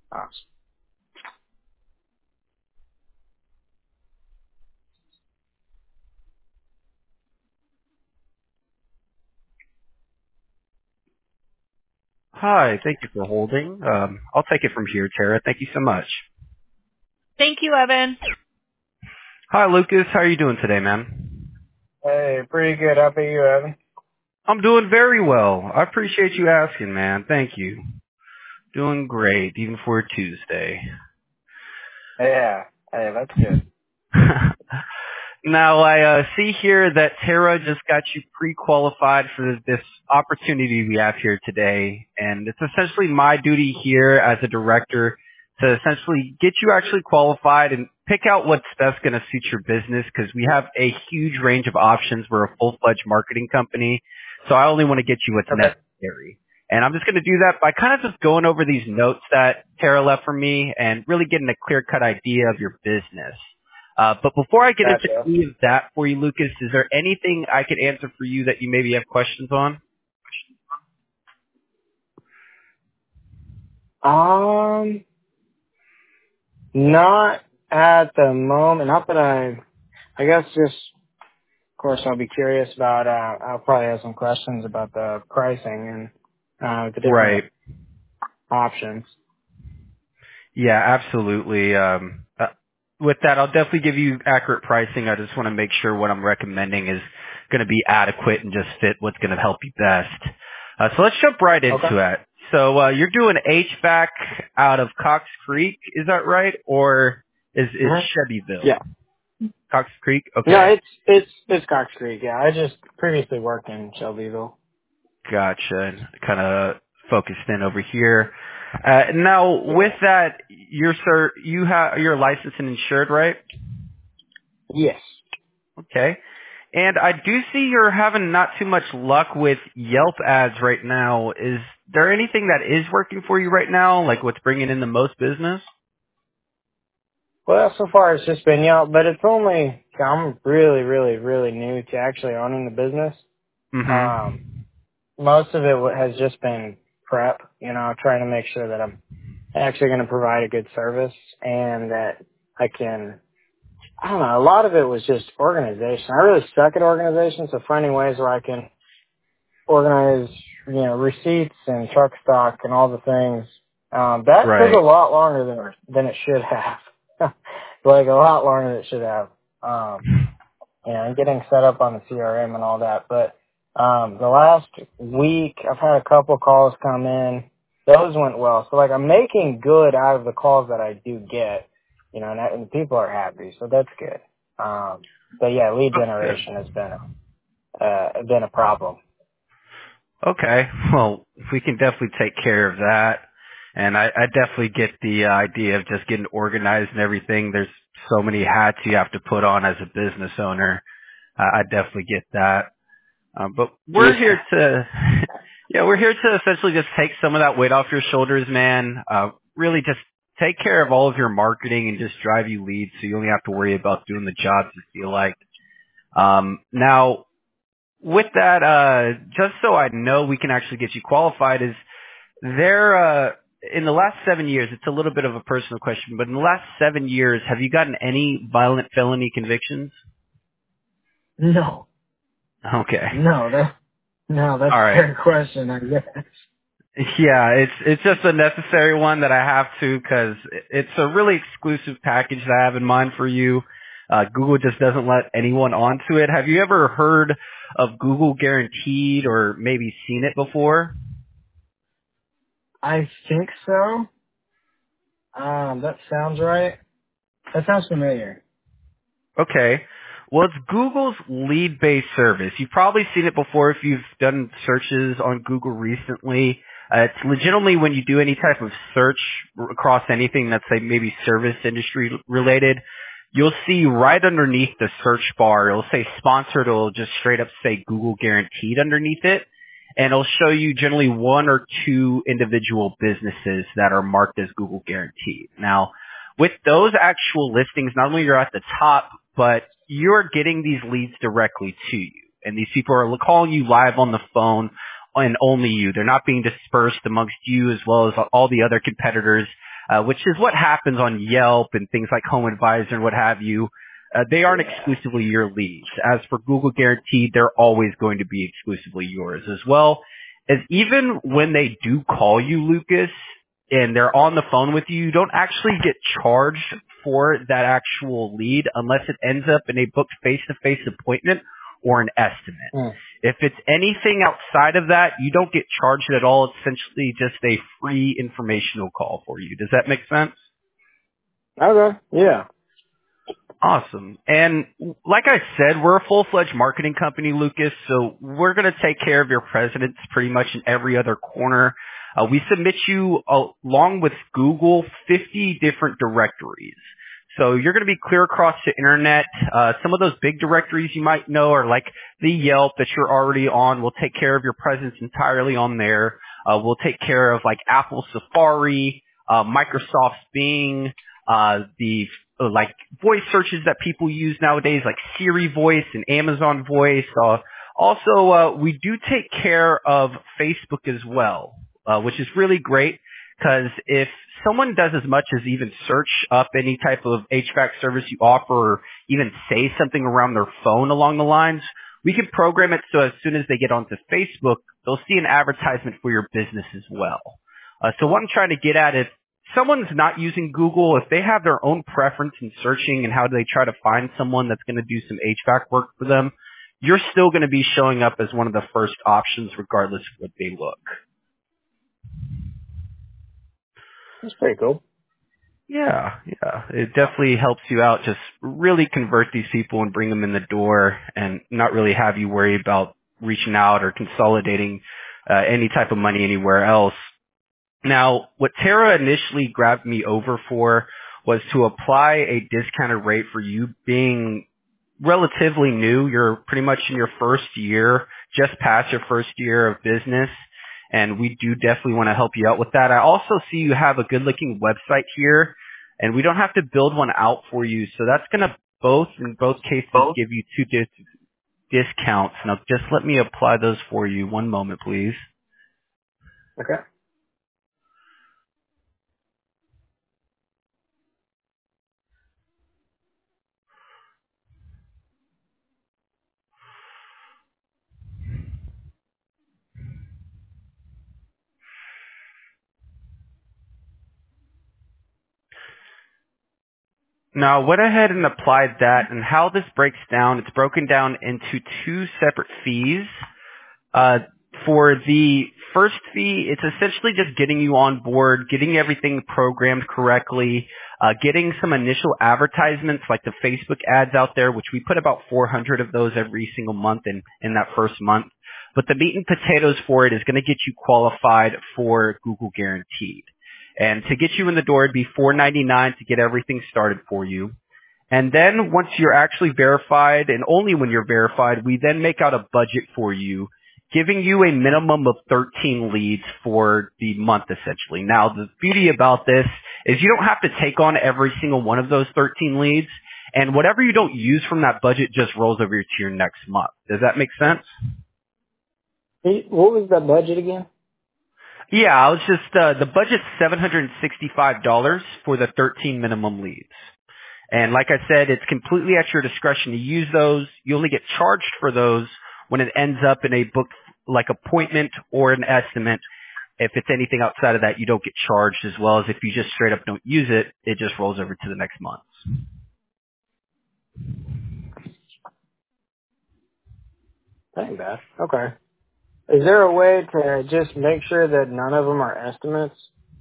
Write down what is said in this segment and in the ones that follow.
Awesome. Hi, thank you for holding. I'll take it from here, Tara. Thank you so much. Thank you, Evan. Hi, Lucas. How are you doing today, man? Hey, pretty good. How about you, Evan? I'm doing very well. I appreciate you asking, man. Thank you. Doing great, even for a Tuesday. Yeah. Hey, that's good. Now, I see here that Tara just got you pre-qualified for this opportunity we have here today, and it's essentially my duty here as a director to essentially get you actually qualified and pick out what's best going to suit your business, because we have a huge range of options. We're a full-fledged marketing company, so I only want to get you what's Okay. necessary. And I'm just going to do that by kind of just going over these notes that Tara left for me and really getting a clear-cut idea of your business. But before I get into Gotcha. any of that for you, Lucas, is there anything I could answer for you that you maybe have questions on? Not at the moment. Not that I guess just, of course, I'll be curious about, I'll probably have some questions about the pricing and, the different Right. options. Yeah, absolutely. With that, I'll definitely give you accurate pricing. I just want to make sure what I'm recommending is going to be adequate and just fit what's going to help you best. So let's jump right Okay. into it. So you're doing HVAC out of Cox Creek, is that right? Or is it Mm-hmm. Chebyville? Yeah. Cox Creek? No, Okay. it's Cox Creek. Yeah, I just previously worked in Shelbyville. Gotcha. Kind of focused in over here. Now, with Yeah. that, you're licensed and insured, right? Yes. Okay. And I do see you're having not too much luck with Yelp ads right now. Is there anything that is working for you right now? Like what's bringing in the most business? Well, so far it's just been Yelp, but it's only I'm really, really, really new to actually owning the business. Mm-hmm. Um, most of it has just been prep, trying to make sure that I'm actually going to provide a good service and that I can, I don't know, a lot of it was just organization. I really suck at organization, so finding ways where I can organize, receipts and truck stock and all the things. That took a Right. lot longer than it should have. Like a lot longer than it should have. And getting set up on the CRM and all that. But the last week I've had a couple calls come in. Those went well. So like I'm making good out of the calls that I do get, and people are happy. So that's good. But yeah, lead That's good. generation has been a problem. Okay. Well, we can definitely take care of that. And I definitely get the idea of just getting organized and everything. There's so many hats you have to put on as a business owner. I definitely get that. But we're Yeah. here to, yeah, we're here to essentially just take some of that weight off your shoulders, man. Really just take care of all of your marketing and just drive you leads so you only have to worry about doing the jobs you feel like. Now, with that, just so I know we can actually get you qualified, is there, in the last 7 years, it's a little bit of a personal question, but in the last 7 years, have you gotten any violent felony convictions? No. Okay. No, that's All a right. fair question, I guess. Yeah, it's just a necessary one that I have to because it's a really exclusive package that I have in mind for you. Google just doesn't let anyone onto it. Have you ever heard of Google Guaranteed or maybe seen it before? I think so. That sounds right. That sounds familiar. Okay. Well, it's Google's lead-based service. You've probably seen it before if you've done searches on Google recently. It's legitimately when you do any type of search across anything that's like maybe service industry related, you'll see right underneath the search bar, it'll say sponsored, it'll just straight up say Google guaranteed underneath it. And it'll show you generally one or two individual businesses that are marked as Google guaranteed. Now, with those actual listings, not only you're at the top, but you're getting these leads directly to you. And these people are calling you live on the phone and only you. They're not being dispersed amongst you as well as all the other competitors. which is what happens on Yelp and things like Home Advisor and what have you. They aren't Yeah. exclusively your leads. As for Google Guaranteed, they're always going to be exclusively yours, as well as even when they do call you, Lucas, and they're on the phone with you, you don't actually get charged for that actual lead unless it ends up in a booked face-to-face appointment or an estimate. Mm. If it's anything outside of that, you don't get charged at all. It's essentially just a free informational call for you. Does that make sense? Okay. Yeah. Awesome. And like I said, we're a full-fledged marketing company, Lucas, so we're going to take care of your presence pretty much in every other corner. We submit you, along with Google, 50 different directories. So you're going to be clear across the internet. Some of those big directories you might know are like the Yelp that you're already on. We'll take care of your presence entirely on there. We'll take care of like Apple Safari, Microsoft's Bing, the like voice searches that people use nowadays, like Siri Voice and Amazon Voice. Also, we do take care of Facebook as well, which is really great because if someone does as much as even search up any type of HVAC service you offer or even say something around their phone along the lines, we can program it so as soon as they get onto Facebook, they'll see an advertisement for your business as well. So what I'm trying to get at is someone's not using Google, if they have their own preference in searching and how they try to find someone that's going to do some HVAC work for them, you're still going to be showing up as one of the first options regardless of what they look. That's pretty cool. Yeah. It definitely helps you out. Just really convert these people and bring them in the door and not really have you worry about reaching out or consolidating any type of money anywhere else. Now, what Tara initially grabbed me over for was to apply a discounted rate for you being relatively new. You're pretty much in your first year, just past your first year of business, and we do definitely want to help you out with that. I also see you have a good-looking website here, and we don't have to build one out for you, so that's going to in both cases give you two discounts. Now, just let me apply those for you. One moment, please. Okay. Now, I went ahead and applied that, and how this breaks down, it's broken down into two separate fees. For the first fee, it's essentially just getting you on board, getting everything programmed correctly, getting some initial advertisements like the Facebook ads out there, which we put about 400 of those every single month in that first month. But the meat and potatoes for it is going to get you qualified for Google Guaranteed. And to get you in the door, it'd be $4.99 to get everything started for you. And then once you're actually verified, and only when you're verified, we then make out a budget for you, giving you a minimum of 13 leads for the month, essentially. Now, the beauty about this is you don't have to take on every single one of those 13 leads, and whatever you don't use from that budget just rolls over to your next month. Does that make sense? Hey, what was the budget again? Yeah, I was just, the budget's $765 for the 13 minimum leads. And like I said, it's completely at your discretion to use those. You only get charged for those when it ends up in a booked like appointment or an estimate. If it's anything outside of that, you don't get charged, as well as if you just straight up don't use it, it just rolls over to the next month. That ain't bad. Okay. Is there a way to just make sure that none of them are estimates?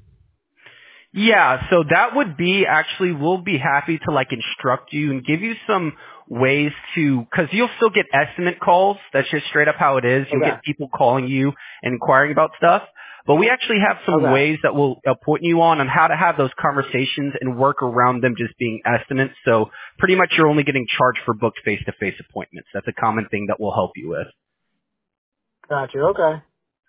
Yeah, so that would be actually, we'll be happy to like instruct you and give you some ways to, cause you'll still get estimate calls. That's just straight up how it is. You'll Okay. get people calling you and inquiring about stuff. But we actually have some Okay. ways that we'll point you on how to have those conversations and work around them just being estimates. So pretty much you're only getting charged for booked face-to-face appointments. That's a common thing that we'll help you with. Got you. Okay.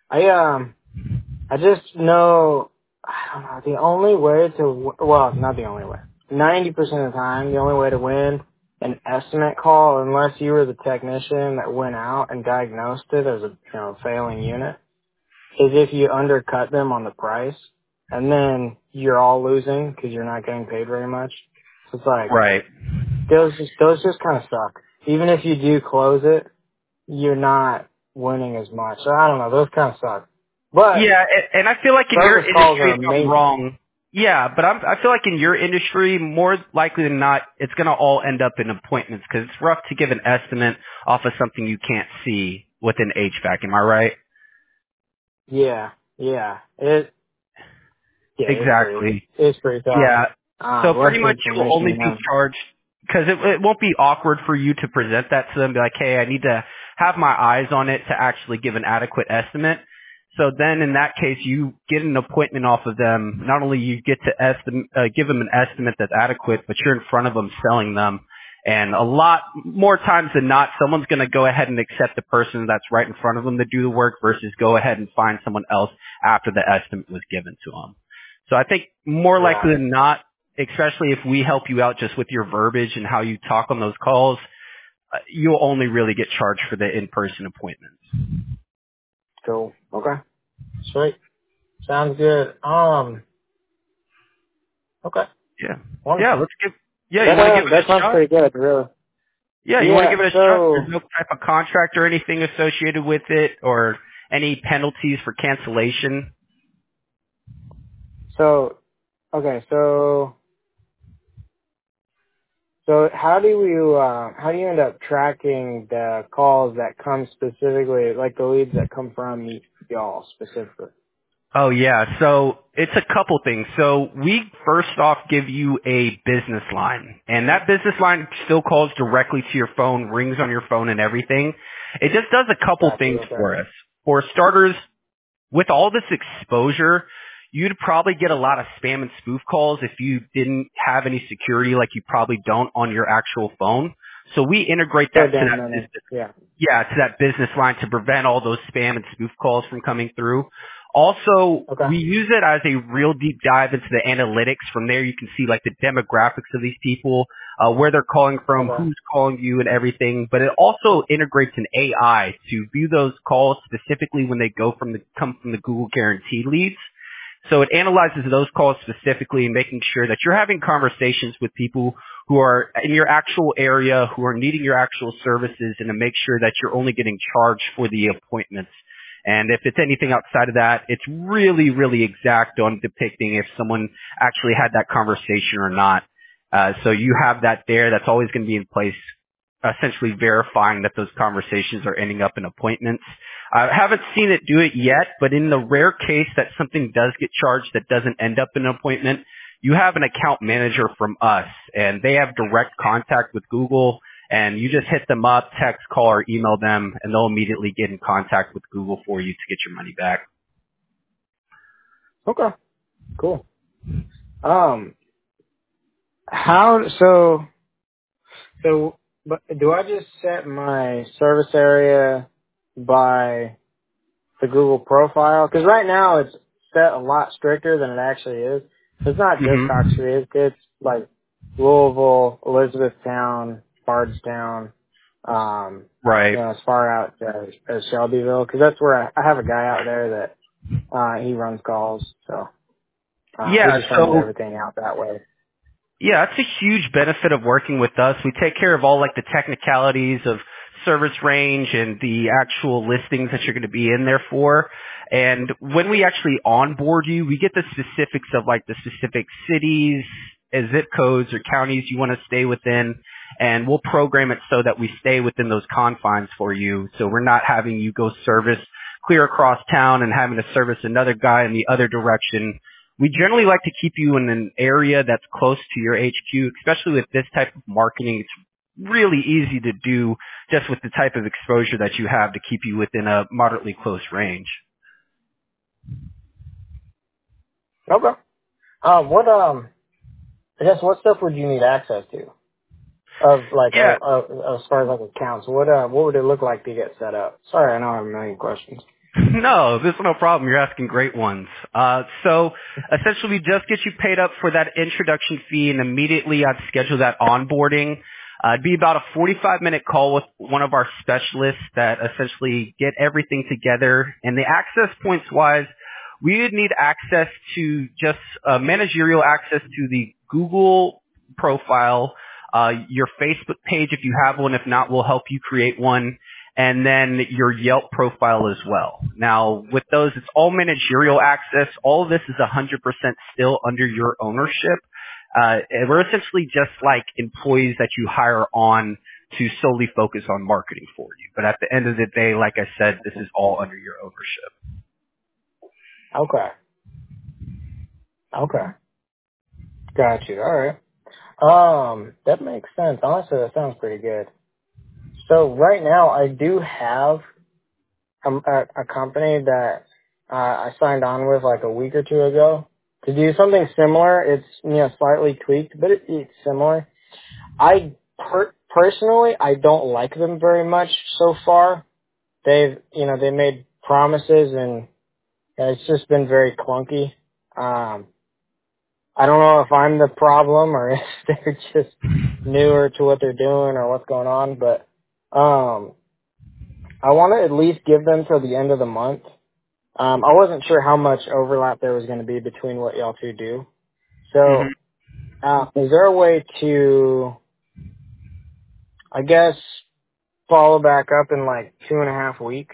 I just know, I don't know, the only way to, well, not the only way. 90% of the time, the only way to win an estimate call, unless you were the technician that went out and diagnosed it as a failing unit, is if you undercut them on the price. and then you're all losing because you're not getting paid very much. So it's like, Right. those just kind of suck. Even if you do close it, you're not winning as much. So I don't know, those kind of suck. But Yeah, and I feel like in your service calls are industry, if I'm amazing. wrong. Yeah, but I feel like in your industry, more likely than not, it's going to all end up in appointments because it's rough to give an estimate off of something you can't see within HVAC. Am I right? Yeah, Exactly. it's pretty tough. Yeah. So pretty Less much you will information only you be have. charged because it won't be awkward for you to present that to them. Be like, hey, I need to have my eyes on it to actually give an adequate estimate. So then in that case, you get an appointment off of them. Not only you get to give them an estimate that's adequate, but you're in front of them selling them. And a lot more times than not, someone's going to go ahead and accept the person that's right in front of them to do the work versus go ahead and find someone else after the estimate was given to them. So I think more likely Right. than not, especially if we help you out just with your verbiage and how you talk on those calls, you'll only really get charged for the in-person appointments. Cool. Okay. Sweet. Sounds good. Okay. Yeah. Yeah, Wonderful. you want to give it That a sounds shot? pretty good, really. Yeah, you want to Yeah, give it a shot? so, There's no type of contract or anything associated with it or any penalties for cancellation. okay, so how do you end up tracking the calls that come specifically, like the leads that come from y'all specifically? Oh yeah, so it's a couple things. So we first off give you a business line, and that business line still calls directly to your phone, rings on your phone and everything. It just does a couple Gotcha, things okay. for us. For starters, with all this exposure, you'd probably get a lot of spam and spoof calls if you didn't have any security like you probably don't on your actual phone. So we integrate So that to damn that many. business Yeah. to that business line to prevent all those spam and spoof calls from coming through. Also, Okay. we use it as a real deep dive into the analytics. From there, you can see like the demographics of these people, where they're calling from, Okay. who's calling you, and everything. But it also integrates an AI to view those calls specifically when they come from the Google Guaranteed leads. So it analyzes those calls specifically and making sure that you're having conversations with people who are in your actual area, who are needing your actual services, and to make sure that you're only getting charged for the appointments. And if it's anything outside of that, it's really, really exact on depicting if someone actually had that conversation or not. So you have that there. That's always going to be in place, essentially verifying that those conversations are ending up in appointments. I haven't seen it do it yet, but in the rare case that something does get charged that doesn't end up in an appointment, you have an account manager from us, and they have direct contact with Google, and you just hit them up, text, call, or email them, and they'll immediately get in contact with Google for you to get your money back. Okay. Cool. How, but do I just set my service area by the Google profile? Because right now it's set a lot stricter than it actually is. It's not just Cox hmm Creek. It's like Louisville, Elizabethtown, Bardstown, Right. as far out as Shelbyville. Because that's where I have a guy out there that he runs calls. So we Yeah, just run so everything out that way. yeah, that's a huge benefit of working with us. We take care of all like the technicalities of service range and the actual listings that you're going to be in there for. And when we actually onboard you, we get the specifics of like the specific cities, zip codes or counties you want to stay within. And we'll program it so that we stay within those confines for you. So we're not having you go service clear across town and having to service another guy in the other direction. We generally like to keep you in an area that's close to your HQ, especially with this type of marketing. It's really easy to do just with the type of exposure that you have to keep you within a moderately close range. Okay. I guess what stuff would you need access to? Of like, Yeah, as far as like accounts, what would it look like to get set up? Sorry, I know I have a million questions. no, this is no problem. You're asking great ones. So essentially we just get you paid up for that introduction fee and immediately I'd schedule that onboarding. It'd be about a 45-minute call with one of our specialists that essentially get everything together. And the access points wise, we would need access to just managerial access to the Google profile, your Facebook page if you have one. If not, we'll help you create one. And then your Yelp profile as well. Now, with those, it's all managerial access. All of this is 100% still under your ownership. And we're essentially just like employees that you hire on to solely focus on marketing for you. But at the end of the day, like I said, this is all under your ownership. Okay. Got you. All right. That makes sense. Honestly, that sounds pretty good. So right now, I do have a company that I signed on with like a week or two ago to do something similar. It's slightly tweaked, but it's similar. I personally I don't like them very much so far. They made promises and it's just been very clunky. I don't know if I'm the problem or if they're just newer to what they're doing or what's going on, but I want to at least give them till the end of the month. I wasn't sure how much overlap there was going to be between what y'all two do. So, is there a way to, I guess, follow back up in like 2.5 weeks?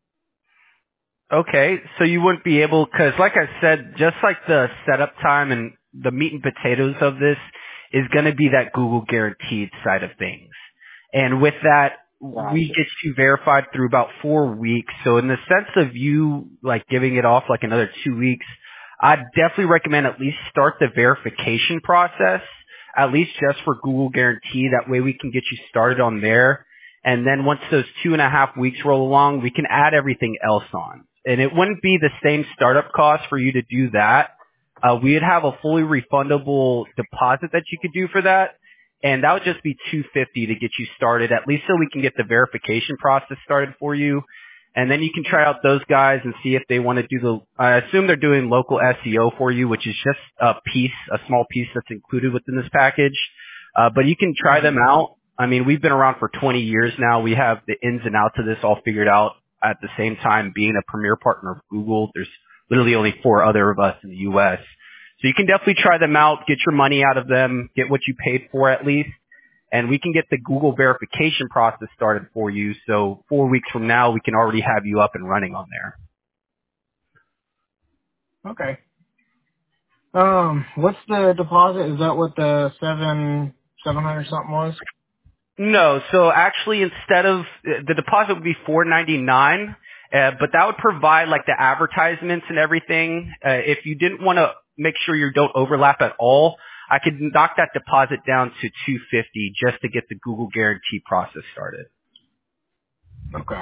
Okay, so you wouldn't be able, because like I said, just like the setup time and the meat and potatoes of this is going to be that Google guaranteed side of things. And with that, we get you verified through about 4 weeks. So in the sense of you like giving it off like another 2 weeks, I'd definitely recommend at least start the verification process, at least just for Google guarantee. That way we can get you started on there. And then once those 2.5 weeks roll along, we can add everything else on. And it wouldn't be the same startup cost for you to do that. We'd have a fully refundable deposit that you could do for that. And that would just be $250 to get you started, at least so we can get the verification process started for you. And then you can try out those guys and see if they want to do I assume they're doing local SEO for you, which is just a small piece that's included within this package. But you can try them out. I mean, we've been around for 20 years now. We have the ins and outs of this all figured out. At the same time, being a premier partner of Google, there's literally only 4 other of us in the U.S. So you can definitely try them out, get your money out of them, get what you paid for at least, and we can get the Google verification process started for you. So 4 weeks from now, we can already have you up and running on there. Okay. What's the deposit? Is that what the 700 something was? No, so actually instead of the deposit would be $499, but that would provide like the advertisements and everything. If you didn't want to make sure you don't overlap at all, I could knock that deposit down to $250 just to get the Google guarantee process started. Okay.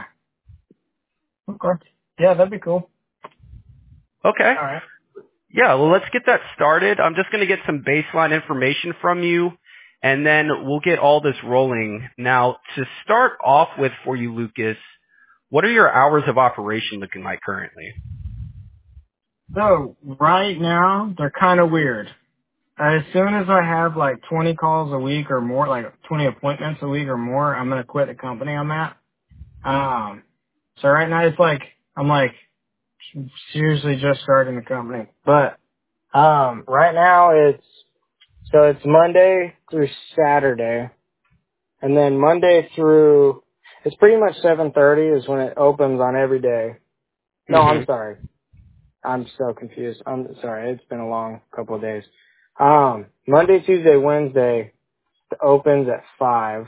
Yeah, that'd be cool. Okay. All right. Yeah, well, let's get that started. I'm just going to get some baseline information from you, and then we'll get all this rolling. Now, to start off with for you, Lucas, what are your hours of operation looking like currently? So, right now, they're kind of weird. As soon as I have like 20 calls a week or more, like 20 appointments a week or more, I'm going to quit the company on that. So right now it's like, I'm like seriously just starting the company. But, right now it's Monday through Saturday. And then Monday through, it's pretty much 7:30 is when it opens on every day. No, I'm sorry. I'm so confused. I'm sorry. It's been a long couple of days. Monday, Tuesday, Wednesday opens at 5.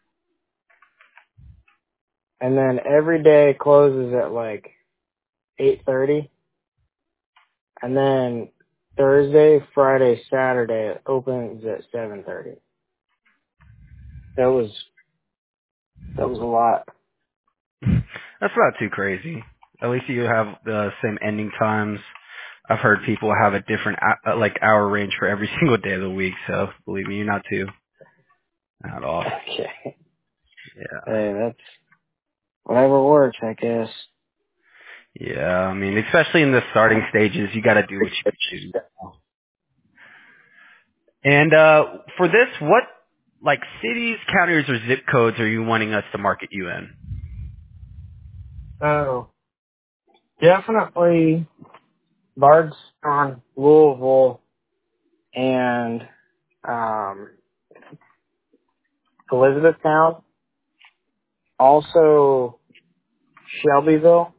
And then every day closes at like 8:30. And then Thursday, Friday, Saturday it opens at 7:30. That was a lot. That's not too crazy. At least you have the same ending times. I've heard people have a different hour range for every single day of the week, so believe me, you're not off. Okay. Yeah. Hey, that's whatever works, I guess. Yeah, I mean, especially in the starting stages, you got to do what you can do. And for this, what like cities, counties, or zip codes are you wanting us to market you in? Oh, definitely. Bardstown, Louisville, and Elizabethtown. Also Shelbyville.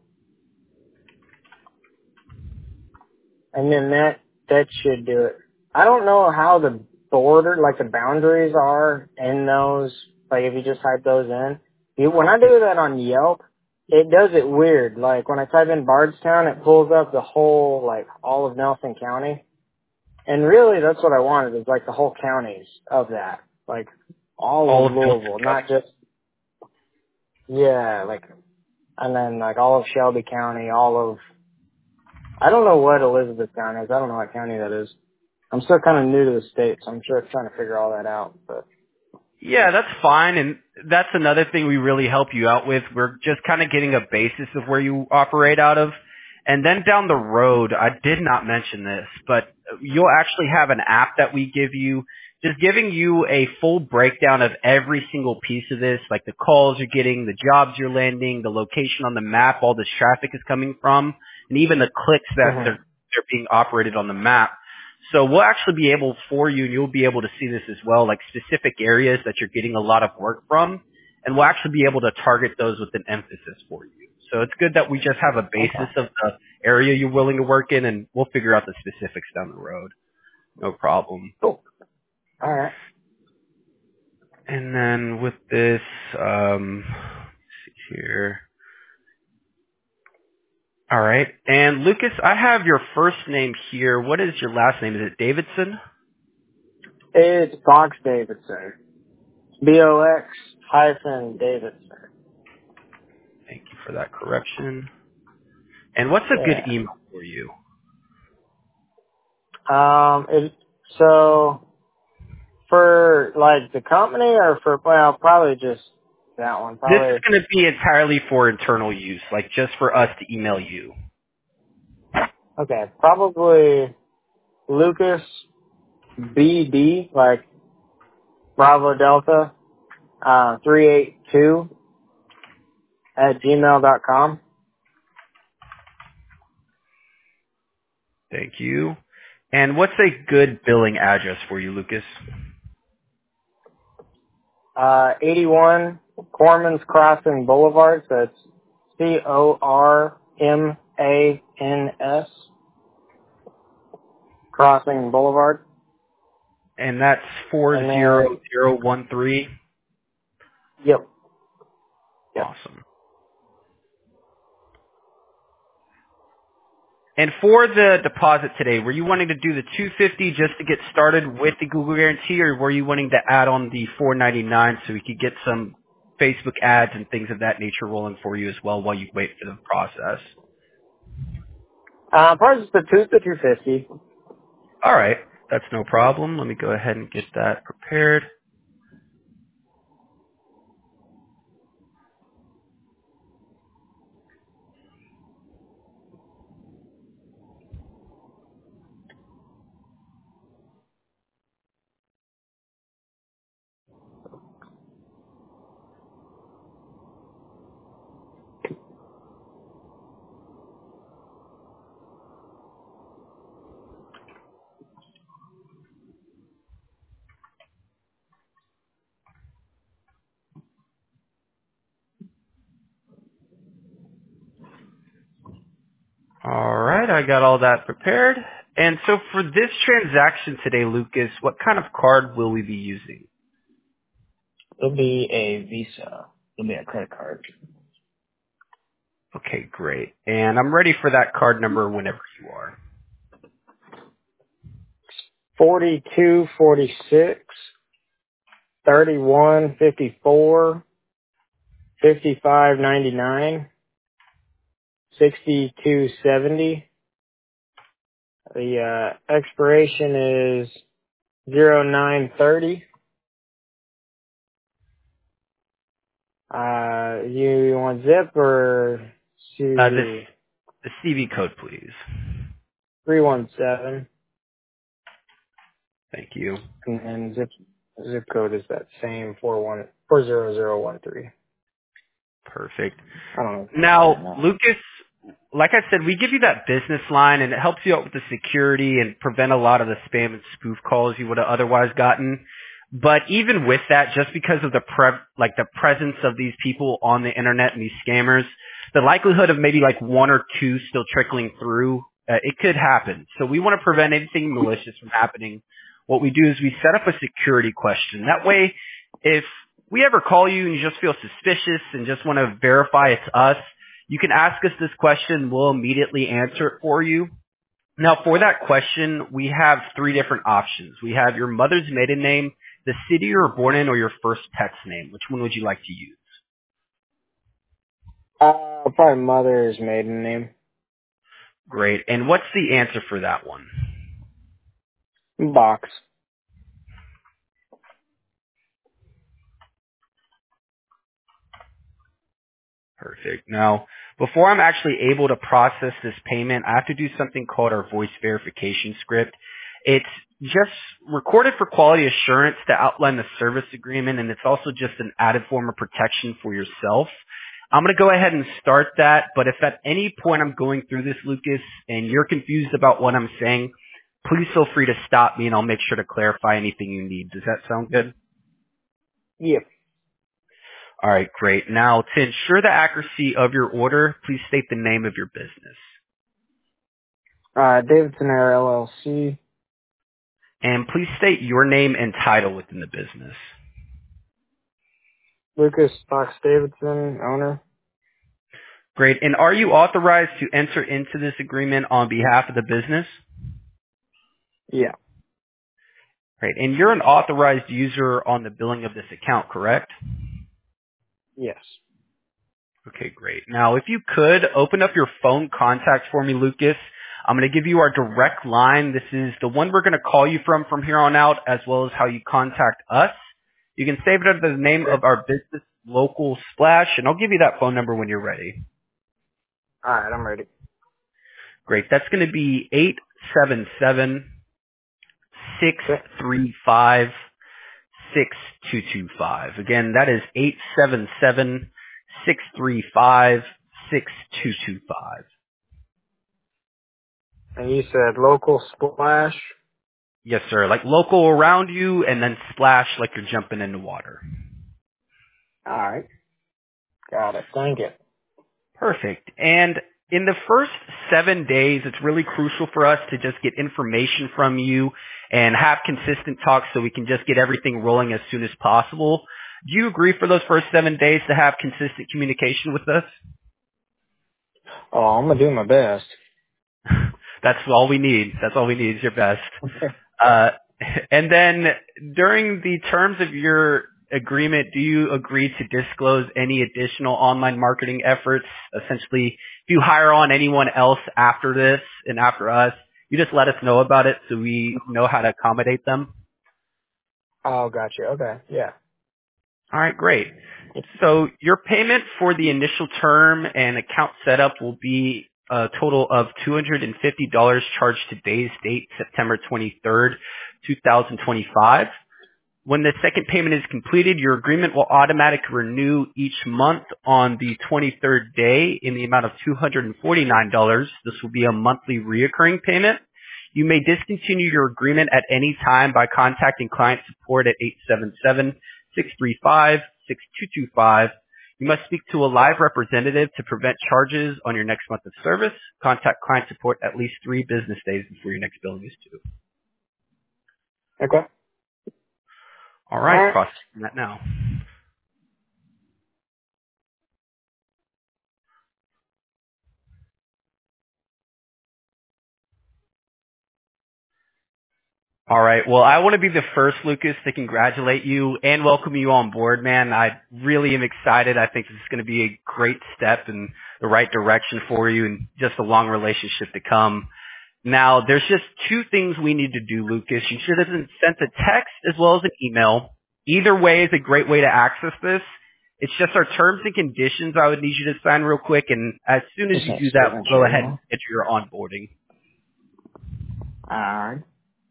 And then that should do it. I don't know how the the boundaries are in those, like if you just type those in. When I do that on Yelp, it does it weird. Like when I type in Bardstown, it pulls up the whole, like all of Nelson County. And really that's what I wanted, is like the whole counties of that. Like all All of of Nelson Louisville, County. not just, yeah, like, and then like all of Shelby County, all of, I don't know what Elizabethtown is. I don't know what county that is. I'm still kind of new to the state, so I'm sure it's trying to figure all that out. But Yeah, that's fine, and that's another thing we really help you out with. We're just kind of getting a basis of where you operate out of. And then down the road, I did not mention this, but you'll actually have an app that we give you, just giving you a full breakdown of every single piece of this, like the calls you're getting, the jobs you're landing, the location on the map all this traffic is coming from, and even the clicks that they're being operated on the map. So we'll actually be able for you, and you'll be able to see this as well, like specific areas that you're getting a lot of work from, and we'll actually be able to target those with an emphasis for you. So it's good that we just have a basis okay, of the area you're willing to work in, and we'll figure out the specifics down the road. No problem. cool. All right. And then with this, let's see here. All right. And Lucas, I have your first name here. What is your last name? Is it Davidson? It's Box Davidson. BOX hyphen Davidson. Thank you for that correction. And what's a good Yeah. email for you? So for like the company or for, well, probably just that one. This is Probably, going to be entirely for internal use, like just for us to email you. okay, probably Lucas BD, like Bravo Delta, 382 at gmail.com. Thank you. And what's a good billing address for you, Lucas? 81 Cormans Crossing Boulevard, so it's Cormans Crossing Boulevard. And that's And then, 40013. yep. Awesome. And for the deposit today, were you wanting to do the $250 just to get started with the Google Guarantee, or were you wanting to add on the $499 so we could get some Facebook ads and things of that nature rolling for you as well while you wait for the process? Probably just the 250. All right. That's no problem. Let me go ahead and get that prepared. All right. I got all that prepared. And so for this transaction today, Lucas, what kind of card will we be using? It'll be a Visa. It'll be a credit card. Okay, great. And I'm ready for that card number whenever you are. 4246, 3154, 5599, 6270. The expiration is 0930. You want zip or The to CV code, please. 317, Thank you. and then zip code is that same 40013. Perfect. I don't know. Yeah, Now, no. Lucas, like I said, we give you that business line, and it helps you out with the security and prevent a lot of the spam and spoof calls you would have otherwise gotten. But even with that, just because of the the presence of these people on the internet and these scammers, the likelihood of maybe like one or two still trickling through, it could happen. So we want to prevent anything malicious from happening. What we do is we set up a security question. That way, if we ever call you and you just feel suspicious and just want to verify it's us, you can ask us this question. We'll immediately answer it for you. Now, for that question, we have three different options. We have your mother's maiden name, the city you were born in, or your first pet's name. Which one would you like to use? Probably mother's maiden name. Great. And what's the answer for that one? Box. Perfect. Now, before I'm actually able to process this payment, I have to do something called our voice verification script. It's just recorded for quality assurance to outline the service agreement, and it's also just an added form of protection for yourself. I'm going to go ahead and start that, but if at any point I'm going through this, Lucas, and you're confused about what I'm saying, please feel free to stop me, and I'll make sure to clarify anything you need. Does that sound good? Yep. All right, great. Now, to ensure the accuracy of your order, please state the name of your business. Davidson Air LLC. And please state your name and title within the business. Lucas Fox Davidson, owner. Great. And are you authorized to enter into this agreement on behalf of the business? Yeah. Great. And you're an authorized user on the billing of this account, correct? Yes. Okay, great. Now, if you could open up your phone contacts for me, Lucas. I'm going to give you our direct line. This is the one we're going to call you from here on out, as well as how you contact us. You can save it under the name of our business, Local Splash, and I'll give you that phone number when you're ready. All right, I'm ready. Great. That's going to be 877-635-6225. Again, that is 877-635-6225. And you said Local Splash? Yes, sir. Like local around you, and then splash like you're jumping into water. All right. Got it. Thank you. Perfect. And in the first 7 days, it's really crucial for us to just get information from you and have consistent talks so we can just get everything rolling as soon as possible. Do you agree for those first 7 days to have consistent communication with us? Oh, I'm going to do my best. That's all we need. That's all we need is your best. And then during the terms of your agreement, do you agree to disclose any additional online marketing efforts? Essentially, if you hire on anyone else after this and after us, you just let us know about it so we know how to accommodate them. Oh, gotcha. Okay. Yeah. All right, great. So your payment for the initial term and account setup will be a total of $250 charged today's date, September 23rd, 2025. When the second payment is completed, your agreement will automatically renew each month on the 23rd day in the amount of $249. This will be a monthly reoccurring payment. You may discontinue your agreement at any time by contacting client support at 877-635-6225. You must speak to a live representative to prevent charges on your next month of service. Contact client support at least 3 business days before your next billing is due. Okay. All right, All right. processing that now. All right. Well, I want to be the first, Lucas, to congratulate you and welcome you on board, man. I really am excited. I think this is going to be a great step in the right direction for you and just a long relationship to come. Now, there's just 2 things we need to do, Lucas. You should have sent a text as well as an email. Either way is a great way to access this. It's just our terms and conditions I would need you to sign real quick, and as soon as Just you not do that, certain, we'll go ahead and sure. get your onboarding. All right.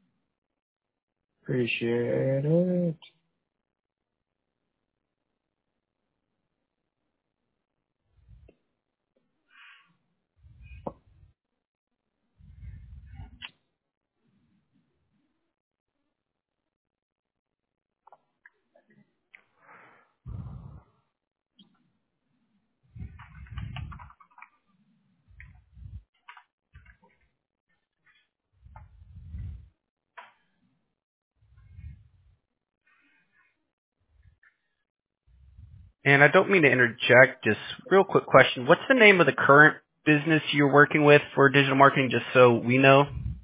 Appreciate it. And I don't mean to interject, just real quick question. What's the name of the current business you're working with for digital marketing, just so we know?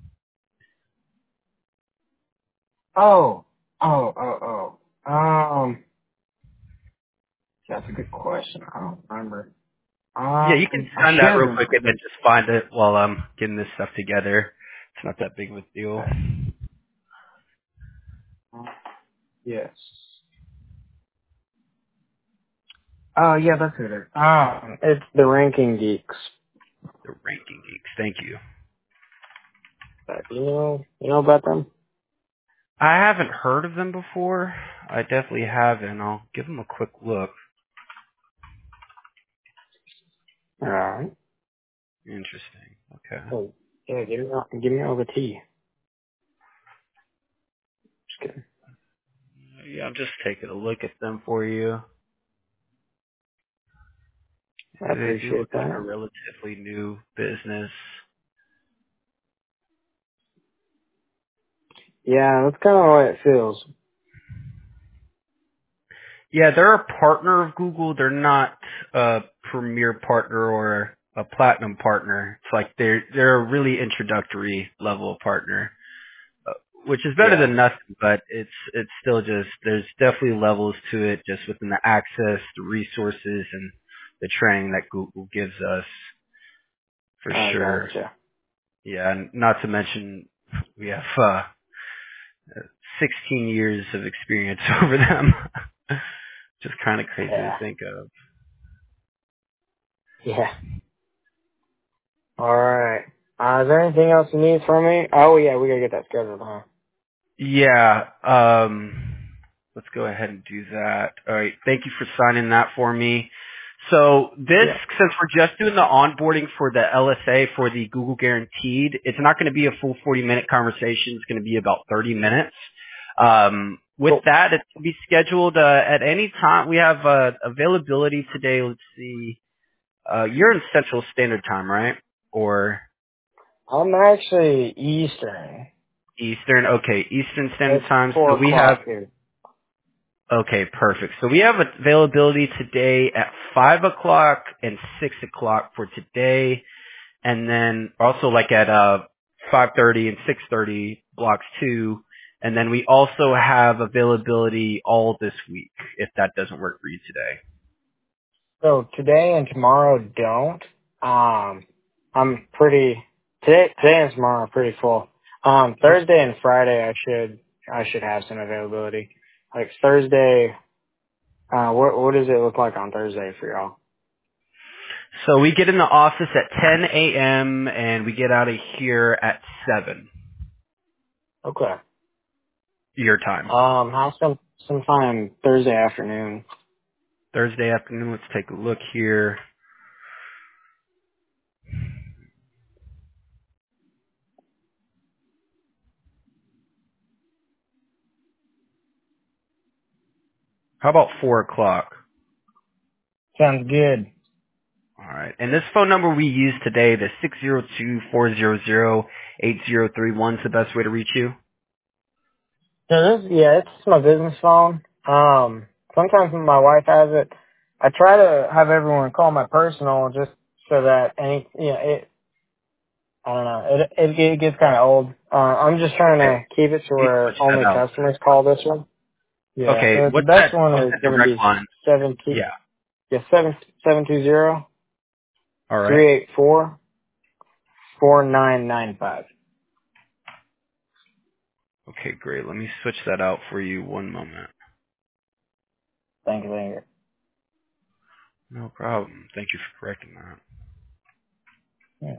Oh, that's a good question. I don't remember. Yeah, you can I send that real should. quick and then just find it while I'm getting this stuff together. It's not that big of a deal. Yes. Oh, yeah, that's who it is. It's the Ranking Geeks. The Ranking Geeks. Thank you. You know about them? I haven't heard of them before. I definitely haven't. I'll give them a quick look. All right. Interesting. Okay. Oh, yeah, give me all the tea. Just kidding. Yeah, I'm just taking a look at them for you. I They do look appreciate like a that. relatively new business. Yeah, that's kind of the way it feels. Yeah, they're a partner of Google. They're not a premier partner or a platinum partner. It's like they're a really introductory level partner, which is better Yeah, than nothing. But it's still just there's definitely levels to it, just within the access, the resources, and the training that Google gives us for I sure. gotcha. Yeah, and not to mention we have 16 years of experience over them. Just kind of crazy to Yeah, think of. yeah. All right. Is there anything else you need from me? Oh, yeah, we gotta get that scheduled, huh? Yeah, let's go ahead and do that. All right, thank you for signing that for me. So this, Yeah. since we're just doing the onboarding for the LSA for the Google Guaranteed, it's not going to be a full 40-minute conversation. It's going to be about 30 minutes. With Cool. that, it can be scheduled at any time. We have availability today. Let's see. You're in Central Standard Time, right? Or I'm actually Eastern. Eastern? Okay, Eastern Standard It's Time. So 4 we have o'clock here. Okay, perfect. So we have availability today at 5 o'clock and 6 o'clock for today, and then also like at 5:30 and 6:30 blocks too. And then we also have availability all this week if that doesn't work for you today. So today and tomorrow don't. I'm pretty today and tomorrow are pretty full. Thursday and Friday I should have some availability. Like Thursday, what does it look like on Thursday for y'all? So we get in the office at 10 a.m. and we get out of here at 7 Okay. your time. How's sometime Thursday afternoon? Thursday afternoon, let's take a look here. How about 4 o'clock? Sounds good. All right. And this phone number we use today, the 602-400-8031 is the best way to reach you? So it's my business phone. Sometimes when my wife has it, I try to have everyone call my personal just so that I don't know, it gets kind of old. I'm just trying Okay. to keep it to Let me switch where that only out. customers call this one. Yeah, Okay. so the best one What's is that going to direct be line? Yeah. 720 All right. 384 4995. Okay, great. Let me switch that out for you one moment. Thank you. No problem. Thank you for correcting that. Yeah.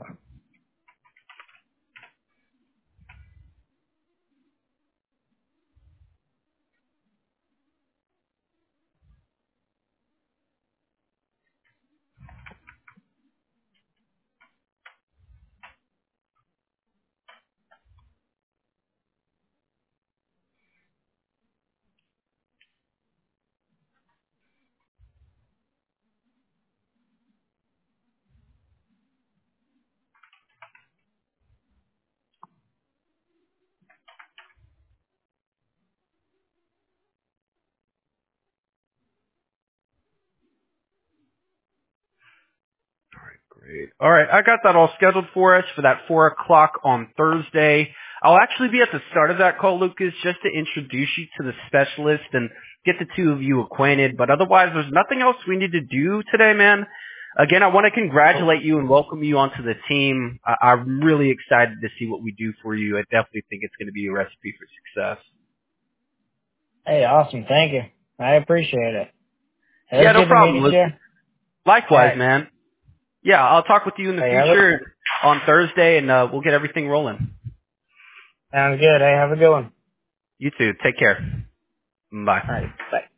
All right, I got that all scheduled for us for that 4 o'clock on Thursday. I'll actually be at the start of that call, Lucas, just to introduce you to the specialist and get the two of you acquainted. But otherwise, there's nothing else we need to do today, man. Again, I want to congratulate you and welcome you onto the team. I'm really excited to see what we do for you. I definitely think it's going to be a recipe for success. Hey, awesome. Thank you. I appreciate it. It Yeah, was no good to problem, meet you. Lucas. Likewise, Right. man. Yeah, I'll talk with you in the future on Thursday, and we'll get everything rolling. Sounds good. Hey, have a good one. You too. Take care. Bye. All right. Bye.